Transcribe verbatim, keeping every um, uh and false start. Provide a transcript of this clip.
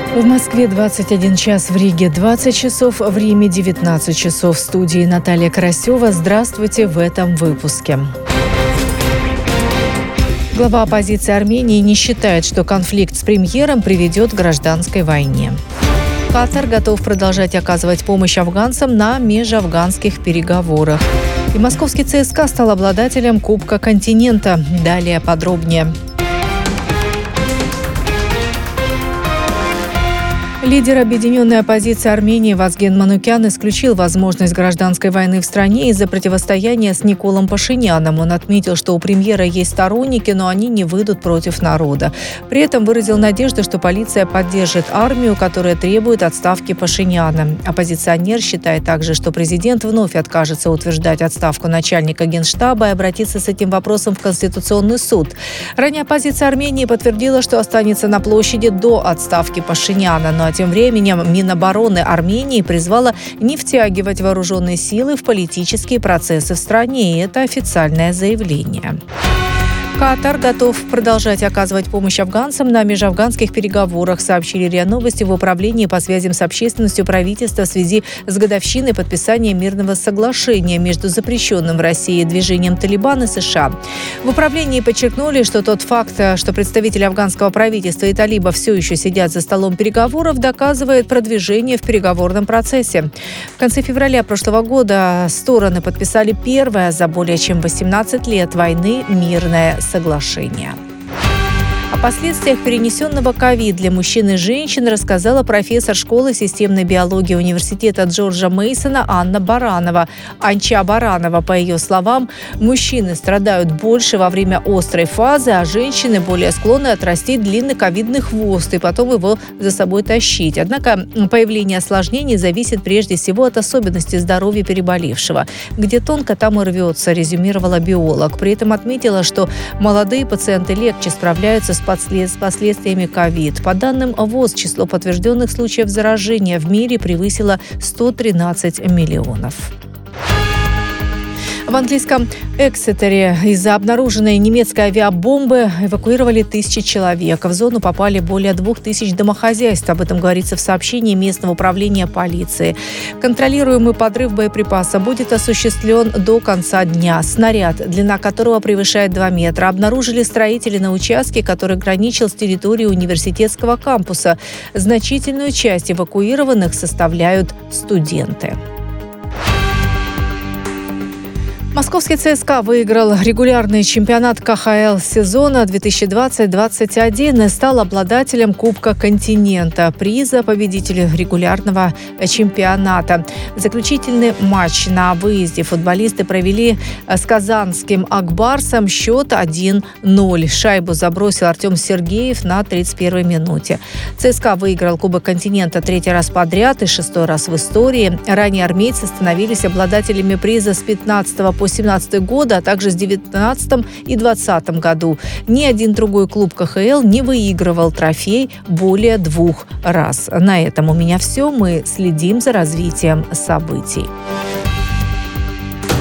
В Москве двадцать один час, в Риге двадцать часов, в Риме девятнадцать часов. В студии Наталья Карасева. Здравствуйте в этом выпуске. Глава оппозиции Армении не считает, что конфликт с премьером приведет к гражданской войне. Катар готов продолжать оказывать помощь афганцам на межафганских переговорах. И московский ЦСКА стал обладателем Кубка континента. Далее подробнее. Лидер объединенной оппозиции Армении Вазген Манукян исключил возможность гражданской войны в стране из-за противостояния с Николом Пашиняном. Он отметил, что у премьера есть сторонники, но они не выйдут против народа. При этом выразил надежду, что полиция поддержит армию, которая требует отставки Пашиняна. Оппозиционер считает также, что президент вновь откажется утверждать отставку начальника Генштаба и обратится с этим вопросом в Конституционный суд. Ранее оппозиция Армении подтвердила, что останется на площади до отставки Пашиняна, но тем временем Минобороны Армении призвала не втягивать вооруженные силы в политические процессы в стране, и это официальное заявление. Катар готов продолжать оказывать помощь афганцам на межафганских переговорах, сообщили РИА Новости в управлении по связям с общественностью правительства в связи с годовщиной подписания мирного соглашения между запрещенным в России движением «Талибан» и США. В управлении подчеркнули, что тот факт, что представители афганского правительства и талибов все еще сидят за столом переговоров, доказывает продвижение в переговорном процессе. В конце февраля прошлого года стороны подписали первое за более чем восемнадцать лет войны мирное соглашение. О последствиях перенесенного ковид для мужчин и женщин рассказала профессор школы системной биологии университета Джорджа Мейсона Анна Баранова. Анча Баранова, по ее словам, мужчины страдают больше во время острой фазы, а женщины более склонны отрастить длинный ковидный хвост и потом его за собой тащить. Однако появление осложнений зависит прежде всего от особенностей здоровья переболевшего. Где тонко, там и рвется, резюмировала биолог. При этом отметила, что молодые пациенты легче справляются с с последствиями ковид. По данным ВОЗ, число подтвержденных случаев заражения в мире превысило сто тринадцать миллионов. В английском Эксетере из-за обнаруженной немецкой авиабомбы эвакуировали тысячи человек. В зону попали более двух тысяч домохозяйств. Об этом говорится в сообщении местного управления полиции. Контролируемый подрыв боеприпаса будет осуществлен до конца дня. Снаряд, длина которого превышает два метра, обнаружили строители на участке, который граничил с территорией университетского кампуса. Значительную часть эвакуированных составляют студенты. Московский ЦСКА выиграл регулярный чемпионат ка ха эл сезона две тысячи двадцать - двадцать один и стал обладателем Кубка континента, приза победителя регулярного чемпионата. Заключительный матч на выезде футболисты провели с казанским «Акбарсом», счет один ноль. Шайбу забросил Артем Сергеев на тридцать первой минуте. ЦСКА выиграл Кубок континента третий раз подряд и шестой раз в истории. Ранее армейцы становились обладателями приза с пятнадцатого по семнадцатый года, а также с девятнадцатом и двадцатом году. Ни один другой клуб ка ха эл не выигрывал трофей более двух раз. На этом у меня все. Мы следим за развитием событий.